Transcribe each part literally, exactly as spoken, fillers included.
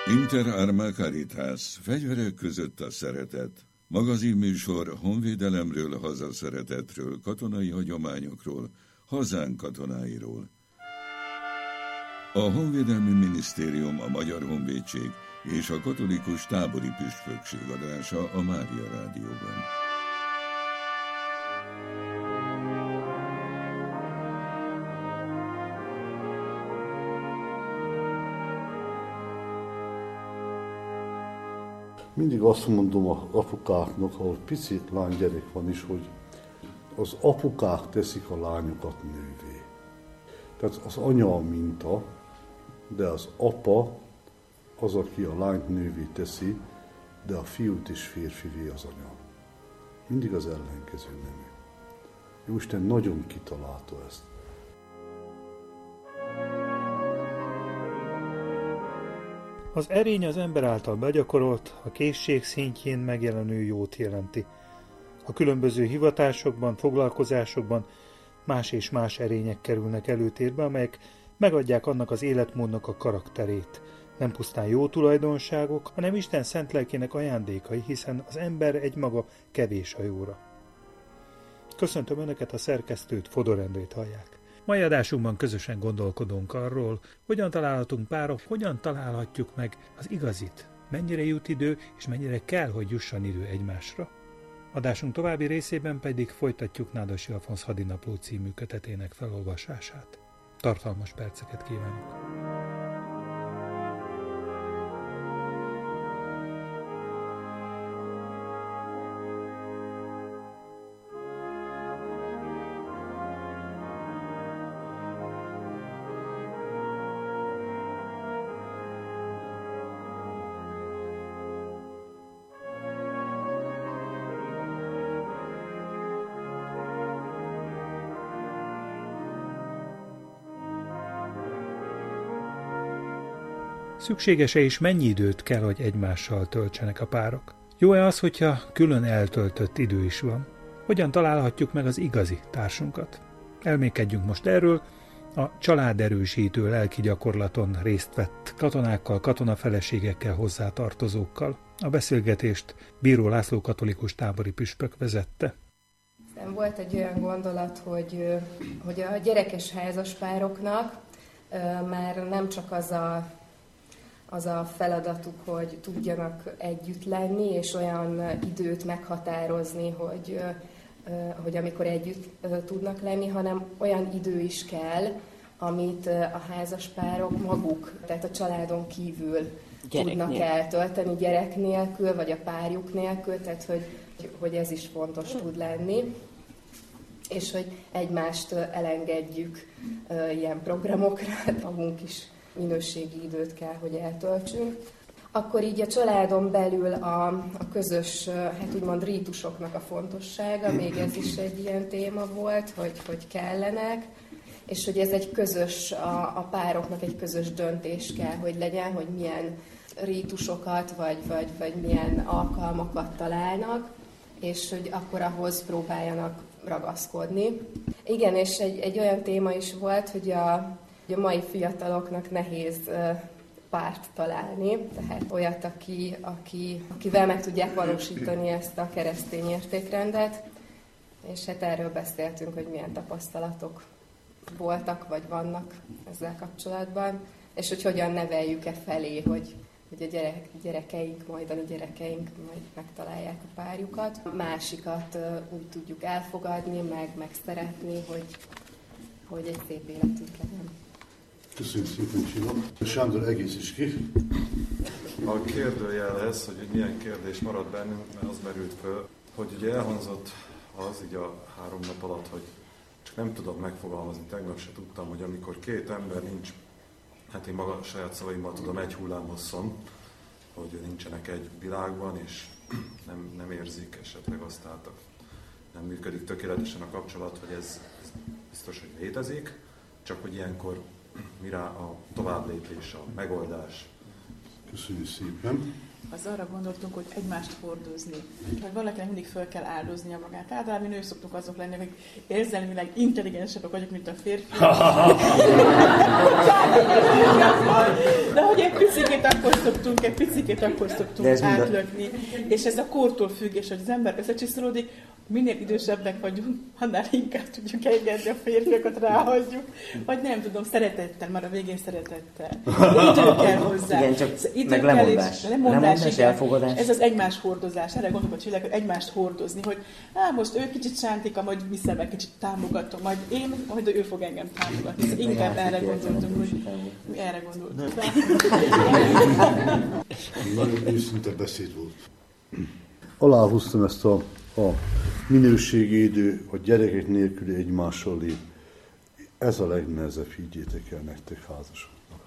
Inter Arma Caritas, fegyverek között a szeretet. Magazinműsor honvédelemről, hazaszeretetről, katonai hagyományokról, hazánk katonáiról. A Honvédelmi Minisztérium, a Magyar Honvédség és a Katolikus Tábori Püspökség adása a Mária Rádióban. Mindig azt mondom az apukáknak, ahol pici lánygyerek van is, hogy az apukák teszik a lányokat nővé. Tehát az anya a minta, de az apa az, aki a lányt nővé teszi, de a fiút is férfivé az anya. Mindig az ellenkező nemű. Jóisten nagyon kitalálta ezt. Az erény az ember által begyakorolt, a készség szintjén megjelenő jót jelenti. A különböző hivatásokban, foglalkozásokban más és más erények kerülnek előtérbe, amelyek megadják annak az életmódnak a karakterét. Nem pusztán jó tulajdonságok, hanem Isten szent lelkének ajándékai, hiszen az ember egymaga kevés a jóra. Köszöntöm Önöket, a szerkesztőt, Fodor Endrét hallják. Mai adásunkban közösen gondolkodunk arról, hogyan találhatunk párok, hogyan találhatjuk meg az igazit, mennyire jut idő, és mennyire kell, hogy jusson idő egymásra. Adásunk további részében pedig folytatjuk Nádas Alfonz Hadinapló című kötetének felolvasását. Tartalmas perceket kívánok! Szükséges-e és mennyi időt kell, hogy egymással töltsenek a párok? Jó-e az, hogyha külön eltöltött idő is van? Hogyan találhatjuk meg az igazi társunkat? Elmékedjünk most erről, a családerősítő lelki gyakorlaton részt vett katonákkal, katonafeleségekkel, hozzátartozókkal. A beszélgetést Bíró László katolikus tábori püspök vezette. Aztán volt egy olyan gondolat, hogy, hogy a gyerekes házaspároknak már nem csak az a az a feladatuk, hogy tudjanak együtt lenni, és olyan időt meghatározni, hogy, hogy amikor együtt tudnak lenni, hanem olyan idő is kell, amit a házaspárok maguk, tehát a családon kívül gyerek tudnak nélkül. eltölteni gyerek nélkül, vagy a párjuk nélkül, tehát hogy, hogy ez is fontos tud lenni. És hogy egymást elengedjük ilyen programokra, magunk is minőségi időt kell, hogy eltöltsünk. Akkor így a családon belül a, a közös, hát úgymond rítusoknak a fontossága, még ez is egy ilyen téma volt, hogy, hogy kellenek, és hogy ez egy közös, a, a pároknak egy közös döntés kell, hogy legyen, hogy milyen rítusokat, vagy, vagy, vagy milyen alkalmakat találnak, és hogy akkor ahhoz próbáljanak ragaszkodni. Igen, és egy, egy olyan téma is volt, hogy a a mai fiataloknak nehéz párt találni, tehát olyat, aki, aki, akivel meg tudják valósítani ezt a keresztény értékrendet, és hát erről beszéltünk, hogy milyen tapasztalatok voltak, vagy vannak ezzel kapcsolatban, és hogy hogyan neveljük-e felé, hogy, hogy a gyerek, gyerekeink, majdani gyerekeink majd megtalálják a párjukat. A másikat úgy tudjuk elfogadni, meg, meg szeretni, hogy, hogy egy szép életünk legyen. Köszönjük szépen, Csilla. Sándor, egész is ki. A kérdőjelhez, hogy milyen kérdés maradt bennünk, mert az merült föl, hogy ugye elhangzott az így a három nap alatt, hogy csak nem tudom megfogalmazni, tegnap se tudtam, hogy amikor két ember nincs, hát én maga saját szavaimmal tudom, egy hullámhosszon, hogy nincsenek egy világban, és nem, nem érzik esetleg azt, tehát nem működik tökéletesen a kapcsolat, hogy ez, ez biztos, hogy létezik, csak hogy ilyenkor mire a továbblépés, a megoldás. Köszönjük szépen. az arra gondoltunk, hogy egymást hordozni. Hogy valakinek mindig föl kell áldoznia magát. Általában mi nők szoktuk azok lenni, akik érzelmileg intelligensebbek vagyok, mint a férfiak. De hogy egy picikét akkor szoktunk, egy picikét akkor szoktunk átlökni. És ez a kortól függ, és hogy az ember összecsiszolódik, minél idősebbek vagyunk, annál inkább tudjuk engedni a férfiakat, ráhagyjuk. Vagy nem tudom, szeretettel, már a végén szeretettel. Idő kell hozzá. Igen, csak idő meg kell lemondás. És, lemondás, lemondás, elfogadás. Ez az egymás hordozás. Erre gondolok a Csillák, hogy egymást hordozni, hogy á, most ő kicsit sántika, majd vissza meg kicsit támogatom, majd én, majd ő fog engem támogatni. Szóval inkább erre gondoltunk, hogy mi erre gondoltunk. Nagyon őszinte beszéd volt. Aláhúztam ezt a, a minőségi idő, a gyerekek nélküli egymással lép. Ez a legnehezebb, higgyétek el nektek házasoknak.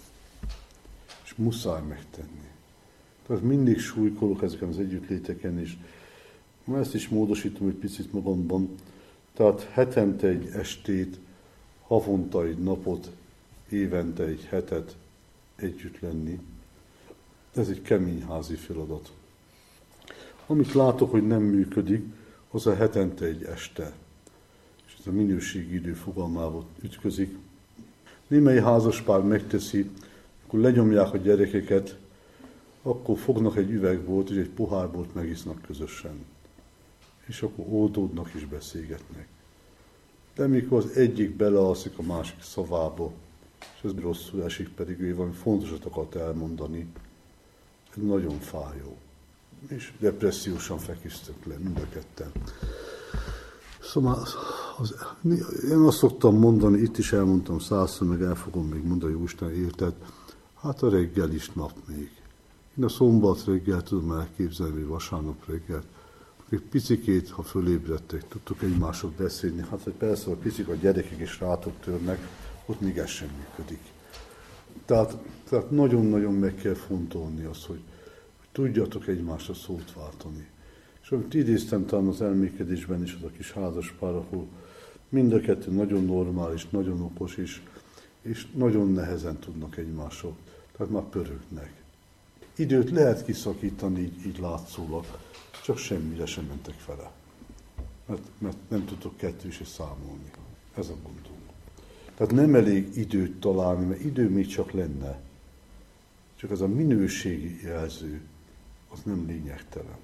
És muszáj megtenni. Tehát mindig súlykolok ezeken az együttléteken, és ezt is módosítom egy picit magamban. Tehát hetente egy estét, havonta egy napot, évente egy hetet együtt lenni. Ez egy kemény házi feladat. Amit látok, hogy nem működik, az a hetente egy este. És ez a minőségi idő fogalmával ütközik. Némely házaspár megteszi, akkor lenyomják a gyerekeket, akkor fognak egy üvegbort és egy pohárbort megisznak közösen. És akkor oldódnak és beszélgetnek. De mikor az egyik belealszik a másik szavába, és ez rosszul esik, pedig ő valami fontosat akart elmondani, ez nagyon fájó. És depressziósan feküztök le mind a ketten. Szóval az, az, én azt szoktam mondani, itt is elmondtam százszor, meg el fogom még mondani, Jóisten érted, hát a reggel is nap még. Én a szombat reggel tudom elképzelni, vagy vasárnap reggel. Egy picikét, ha fölébredtek, tudtuk egymásról beszélni, hát persze, a picik a gyerekek is rátok törnek, ott még ez sem működik. Tehát, tehát nagyon-nagyon meg kell fontolni azt, hogy tudjatok egymásra szót váltani. És amit idéztem talán az elmékedésben is, az a kis házaspár, ahol mind a kettő nagyon normális, nagyon okos, és, és nagyon nehezen tudnak egymásról. Tehát már pörögnek. Időt lehet kiszakítani így, így látszólag, csak semmire sem mentek fele. Mert, mert nem tudtok kettős is számolni. Ez a gondom. Tehát nem elég időt találni, mert idő még csak lenne. Csak ez a minőségi jelző, az nem lényegtelen.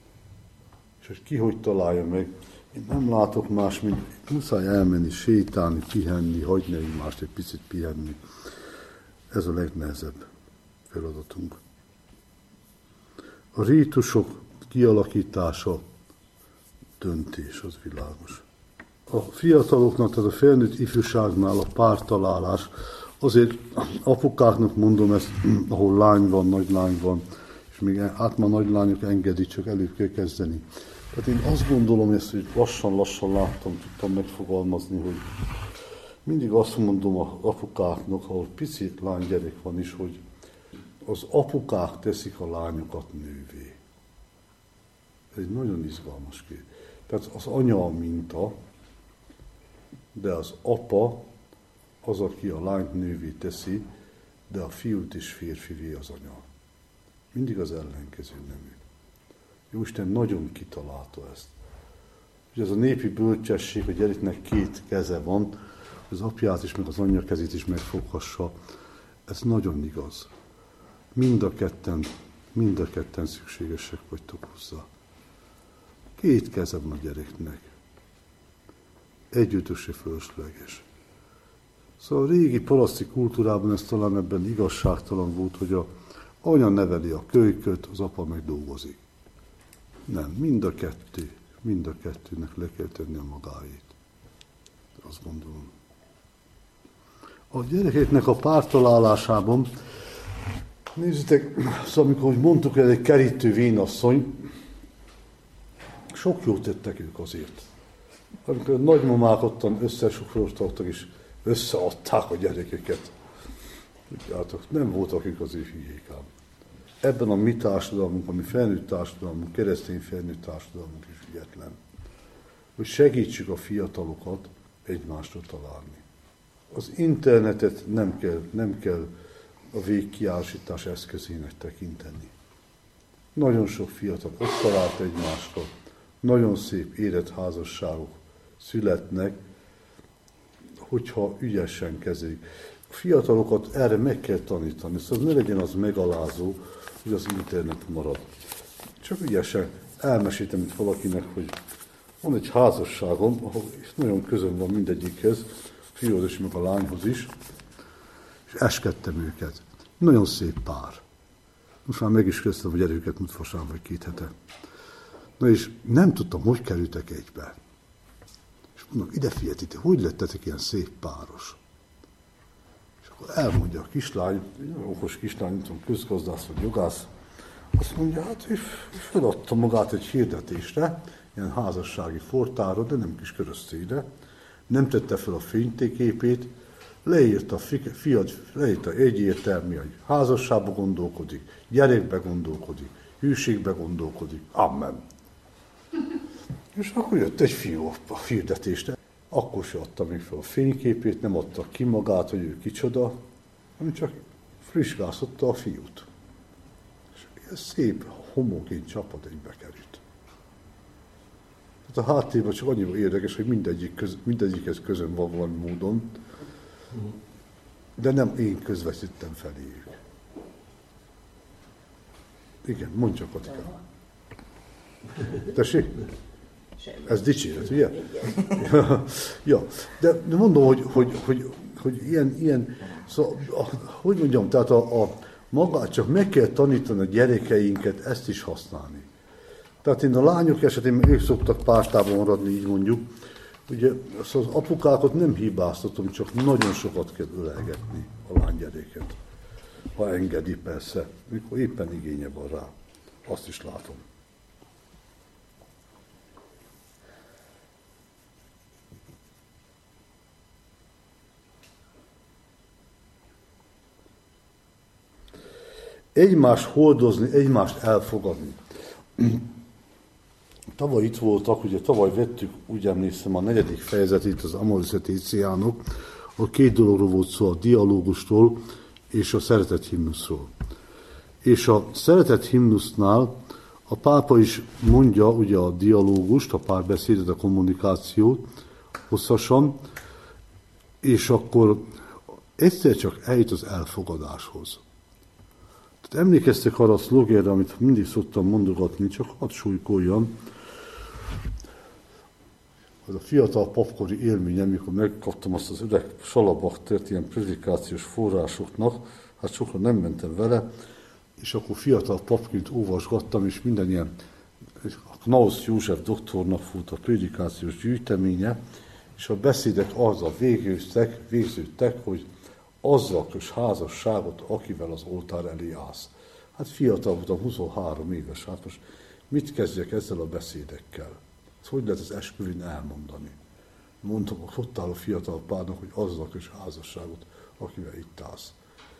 És hogy ki hogy találja meg, én nem látok más, mint muszáj elmenni, sétálni, pihenni, hagyni egymást egy picit pihenni. Ez a legnehezebb feladatunk. A rítusok kialakítása, döntés, az világos. A fiataloknak, tehát a felnőtt ifjúságnál a pártalálás, azért apukáknak mondom ezt, ahol lány van, nagy lány van, és még át már nagy lányok engedik, csak előbb kell kezdeni. Tehát én azt gondolom, ezt, hogy lassan-lassan láttam, tudtam megfogalmazni, hogy mindig azt mondom az apukáknak, ahol pici lánygyerek van is, hogy az apukák teszik a lányokat nővé. Ez egy nagyon izgalmas kérdés. Tehát az anya a minta, de az apa az, aki a lányt nővé teszi, de a fiút is férfivé az anya. Mindig az ellenkező nemű. Jóisten nagyon kitalálta ezt. Ugye ez a népi bölcsesség, hogy gyereknek két keze van, az apját is, meg az anyja kezét is megfoghassa, ez nagyon igaz. Mind a ketten, mind a ketten szükségesek vagytok hozzá. Két keze van a gyereknek. Együttöse fölösleges. Szóval a régi paraszti kultúrában ez talán ebben igazságtalan volt, hogy a anya neveli a kölyköt, az apa meg dolgozik. Nem, mind a kettő, mind a kettőnek le kell tenni a magáét. Azt gondolom. A gyerekeknek a pártalálásában, nézzétek, szóval amikor mondtuk, hogy egy kerítő vénasszony, sok jót tettek ők azért. Amikor a nagymamák ottan összesufroztattak, és összeadták a gyerekeket. Tudjátok, nem voltak ők azért hülyék ám. Ebben a mi társadalmunk, a mi felnőtt társadalmunk, keresztény felnőtt társadalmunk is ügyetlen. Hogy segítsük a fiatalokat egymásra találni. Az internetet nem kell, nem kell a végkiálsítás eszközének tekinteni. nagyon sok fiatal ott talált egymástól, nagyon szép érett házasságok születnek, hogyha ügyesen kezelik. A fiatalokat erre meg kell tanítani, szóval ne legyen az megalázó, hogy az internet marad. Csak ügyesen elmesítem itt valakinek, hogy van egy házasságom, ahol nagyon közön van mindegyikhez, fiúhoz is, meg a lányhoz is, és eskedtem őket. Nagyon szép pár. Most már meg is kezdtem, hogy erőket mutassam, vagy két hete. Na és nem tudtam, hogy kerültek egybe. És mondom, ide figyelj, hogy lettetek ilyen szép páros? És akkor elmondja a kislány, egy nagyon okos kislány, nem tudom, közgazdász vagy jogász, azt mondja, hát ő feladta magát egy hirdetésre, ilyen házassági fortára, de nem kis körösszére, nem tette fel a fényképét, leírta a fiat, leírta egyértelmű, hogy házasságba gondolkodik, gyerekbe gondolkodik, hűségbe gondolkodik, amen. És akkor jött egy fiú a hirdetésre. Akkor se adta még fel a fényképét, nem adta ki magát, hogy ő kicsoda, hanem csak frissgászotta a fiút. És ez szép, homogén csapat egybe került. Tehát a háttérben csak annyira érdekes, hogy mindegyik köz, mindegyikhez közön van valami módon, de nem én közvetítem feléjük. Igen, mondj csak, Katika. Tessék? Ez dicséret, ugye? Ja, de, de mondom, hogy, hogy, hogy, hogy ilyen, ilyen szóval, hogy mondjam, tehát a, a magát csak meg kell tanítani a gyerekeinket ezt is használni. Tehát én a lányok esetén, ők szoktak pártában maradni, így mondjuk, ugye szóval az apukákat nem hibáztatom, csak nagyon sokat kell ölelgetni a lánygyereket. Ha engedi persze, mikor éppen igénye van rá. Azt is látom. Egymást hordozni, egymást elfogadni. Tavaly itt voltak, ugye tavaly vettük, úgy emlékszem, a negyedik fejezetét az Amoris Laetitianok, a két dologról volt szó, a dialógusról és a szeretett himnuszról. És a szeretett himnusznál a pápa is mondja ugye a dialógust, a párbeszédet, a kommunikációt hosszasan, és akkor egyszer csak eljut az elfogadáshoz. Tehát emlékeztek arra a szlogerre, amit mindig szoktam mondogatni, csak hadd súlykoljam. Az a fiatal papkori élményem, amikor megkaptam azt az öreg salabaktert ilyen predikációs forrásoknak, hát sokan nem mentem vele, és akkor fiatal papként olvasgattam, és minden ilyen, a Knaus József doktornak volt a predikációs gyűjteménye, és a beszédek azzal végződtek, végződtek, hogy azzal kös házasságot, akivel az oltár elé állsz. Hát fiatal voltam, huszonhárom éves, hát most mit kezdjek ezzel a beszédekkel? Ezt hogy lehet az esküvőn elmondani? Mondtam, hogy ott áll a fiatal párnak, hogy azzal kös házasságot, akivel itt állsz.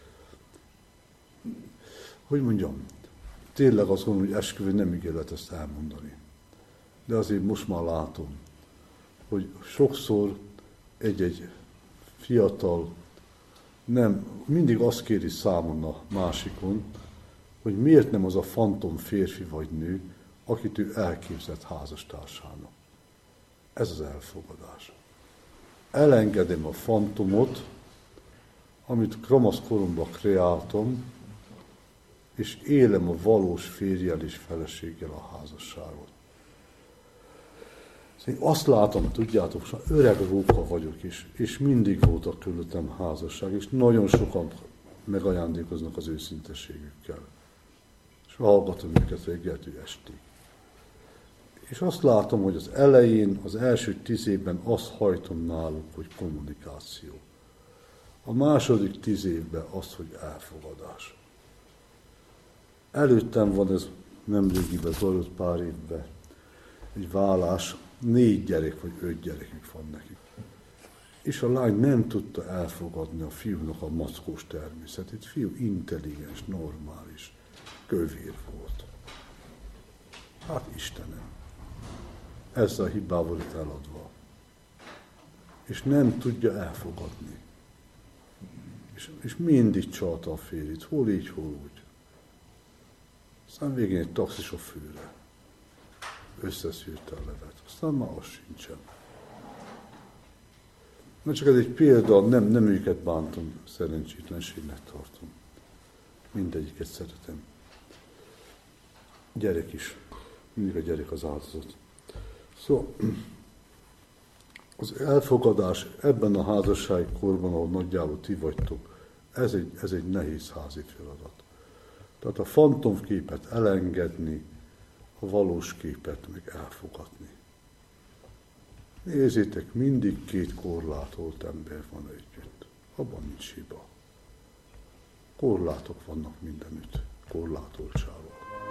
Hogy mondjam, tényleg azt mondom, hogy esküvőn nem ígéret ezt elmondani. De azért most már látom, hogy sokszor egy-egy fiatal nem, mindig azt kéri számon a másikon, hogy miért nem az a fantom férfi vagy nő, akit ő elképzett házastársának. Ez az elfogadás. Elengedem a fantomot, amit kramasz koromban kreáltam, és élem a valós férjel és feleséggel a házasságot. Én azt látom, tudjátok, hogy öreg róka vagyok is, és mindig voltak körülöttem házasság, és nagyon sokan megajándékoznak az őszintességükkel. És hallgatom őket reggeltől estig. És azt látom, hogy az elején, az első tíz évben azt hajtom náluk, hogy kommunikáció. A második tíz évben azt, hogy elfogadás. Előttem van ez nemrégiben zajlott pár évben egy vállás, négy gyerek vagy öt gyerekük van nekik. És a lány nem tudta elfogadni a fiúnak a mackós természetét. Fiú intelligens, normális, kövér volt. Hát Istenem, ezzel a hibával lett eladva. És nem tudja elfogadni. És, és mindig csalta a férjét, hol így, hol úgy. Aztán végén egy taxisofőre összeszűrte a levet. Aztán már az sincsen. Na csak ez egy példa, nem, nem őket bántom, szerencsétlenségnek tartom. Mindegyiket szeretem. Gyerek is. Mindig a gyerek az áldozat. Szóval az elfogadás ebben a házassági korban, ahol nagyjából ti vagytok, ez egy, ez egy nehéz házi feladat. Tehát a fantomképet elengedni, a valós képet meg elfogadni. Nézzétek, mindig két korlátolt ember van együtt. Abban nincs hiba. Korlátok vannak mindenütt. Korlátoltságok.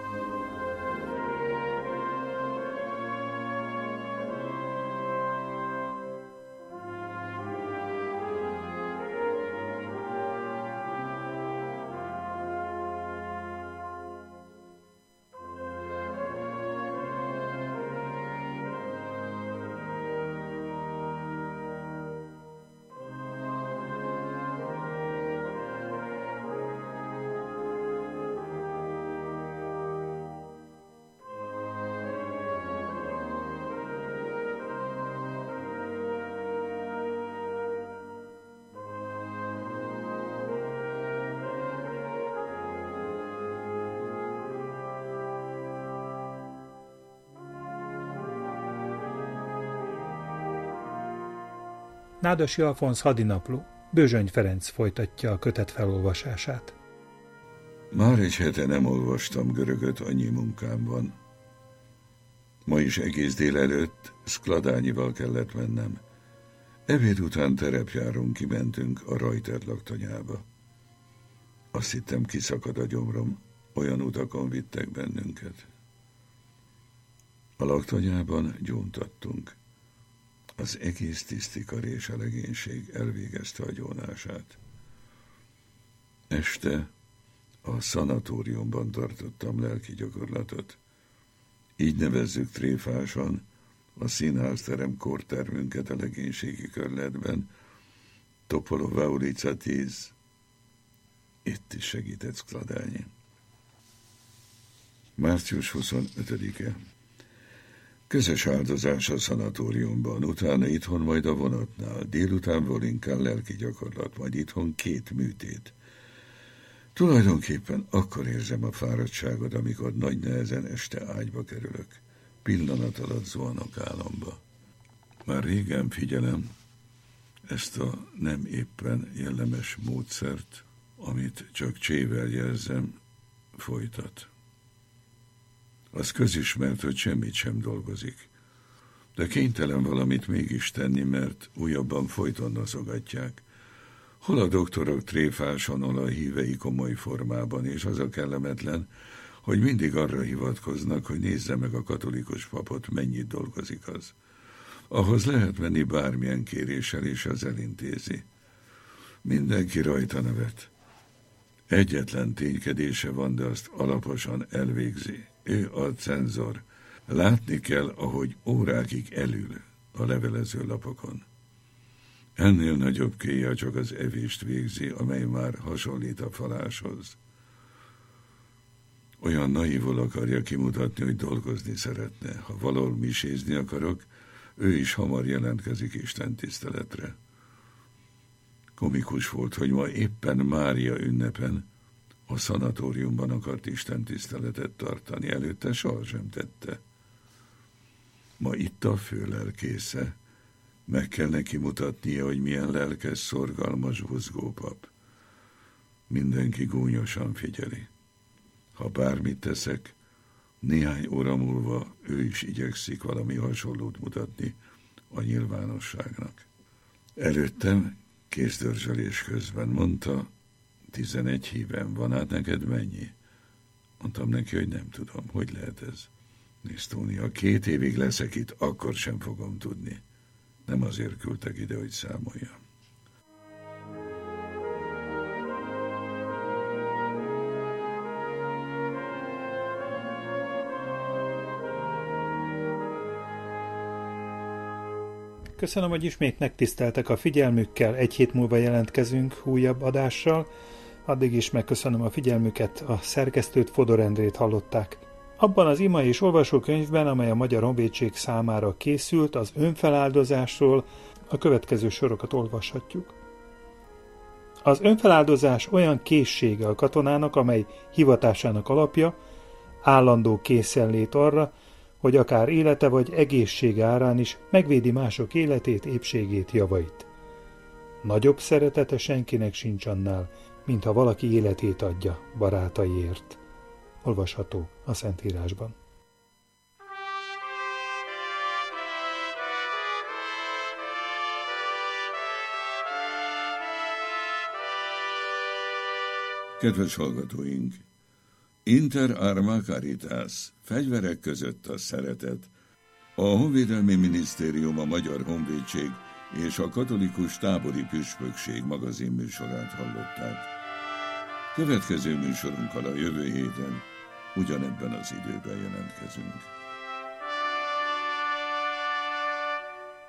Nádasi Alfonz hadinapló, Bőzsöny Ferenc folytatja a kötet felolvasását. Már egy hete nem olvastam görögöt annyi munkámban. Ma is egész délelőtt Szkladányival kellett mennem. Ebéd után terepjáron kimentünk a Rajter laktanyába. Azt hittem, kiszakad a gyomrom, olyan utakon vittek bennünket. A laktanyában gyóntattunk. Az egész tisztikar és a legénység elvégezte a gyónását. Este a szanatóriumban tartottam lelki gyakorlatot. Így nevezzük tréfásan a színházterem kórtermünket a legénységi körletben. Topolova ulica tíz. Itt is segített Szkladányi. március huszonötödike. Közös áldozás a szanatóriumban, utána itthon, majd a vonatnál, délután Volinkán lelki gyakorlat, majd itthon két műtét. Tulajdonképpen akkor érzem a fáradtságot, amikor nagy nehezen este ágyba kerülök. Pillanat alatt zuhanok álomba. Már régen figyelem ezt a nem éppen jellemes módszert, amit csak csével jelzem, folytat. Az közismert, hogy semmit sem dolgozik, de kénytelen valamit mégis tenni, mert újabban folyton noszogatják. Hol a doktorok tréfáson, hol a hívei komoly formában, és az a kellemetlen, hogy mindig arra hivatkoznak, hogy nézze meg a katolikus papot, mennyit dolgozik az. Ahhoz lehet menni bármilyen kéréssel, és az elintézi. Mindenki rajta nevet. Egyetlen ténykedése van, de azt alaposan elvégzi. Ő a cenzor. Látni kell, ahogy órákig elül a levelező lapokon. Ennél nagyobb kéja csak az evést végzi, amely már hasonlít a faláshoz. Olyan naívul akarja kimutatni, hogy dolgozni szeretne. Ha valahol misézni akarok, ő is hamar jelentkezik Isten tiszteletre. Komikus volt, hogy ma éppen Mária ünnepen a szanatóriumban akart Isten tiszteletet tartani, előtte sohasem tette. Ma itt a főlelkésze, meg kell neki mutatnia, hogy milyen lelkes, szorgalmas buzgópap. Mindenki gúnyosan figyeli. Ha bármit teszek, néhány óra múlva ő is igyekszik valami hasonlót mutatni a nyilvánosságnak. Előttem kézdörzsölés közben mondta, tizenegy hívem van, hát neked mennyi? Mondtam neki, hogy nem tudom, hogy lehet ez. Nézd, Tóni, ha két évig leszek itt, akkor sem fogom tudni. Nem azért küldtek ide, hogy számoljam. Köszönöm, hogy ismét megtiszteltek a figyelmükkel, egy hét múlva jelentkezünk újabb adással. Addig is megköszönöm a figyelmüket, a szerkesztőt, Fodor Endrét hallották. Abban az ima és olvasókönyvben, amely a Magyar Honvédség számára készült, az önfeláldozásról a következő sorokat olvashatjuk. Az önfeláldozás olyan készsége a katonának, amely hivatásának alapja, állandó készenlét arra, hogy akár élete vagy egészsége árán is megvédi mások életét, épségét, javait. Nagyobb szeretete senkinek sincs annál, mint ha valaki életét adja barátaiért. Olvasható a Szentírásban. Kedves hallgatóink! Inter arma caritas, fegyverek között a szeretet. A Honvédelmi Minisztérium, a Magyar Honvédség és a Katolikus Tábori Püspökség magazinműsorát hallották. Következő műsorunkkal a jövő héten ugyanebben az időben jelentkezünk.